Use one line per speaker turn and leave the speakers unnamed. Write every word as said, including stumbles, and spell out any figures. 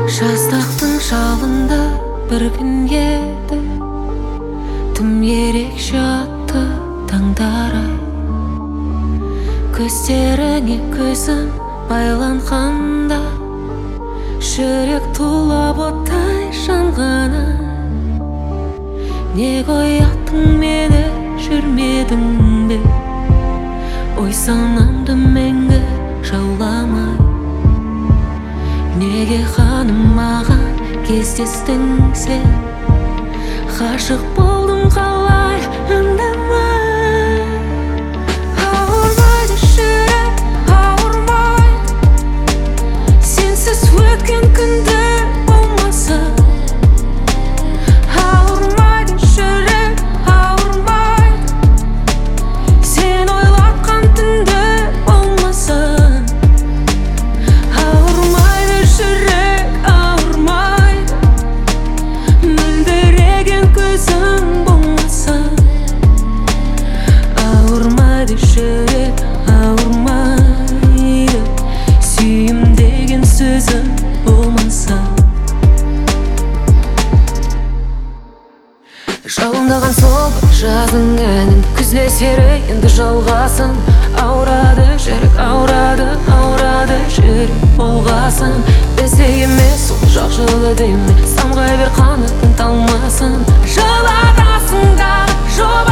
Жастықтың шалында бір күн еді, тым ерекше атты таңдары. Көздеріңе көзім байланғанда, жүрек тулап оттай жанғаны. Неге ояттың мені, жүрмедің бе? Ой санамды мәңгі жауламай. Неге ханым маған кездестің сен? Ғашық болдым қалай үндемей. Ауырмайды жүрек, ауырмайды. Сенсіз өткен күндер болмаса. Ауырмайды жүрек, ауырмайды. Сен ойлатқан түндер болмаса. Ауырмайды жүрек, ауырмайды. Мөлдіреген көзің болмаса. Ауырмайды жүрек, ауырмайды. Сүйім деген сөзің болмаса. Жалындаған сол бір жазың әнін, күзде сері енді жалғасын. Ауырады жүрек, ауырады, ауырады жүрек болғасын. Бізде емес ол жақ жылы деме, самғай бер қанатын талмасын. Жылатасың да жоқ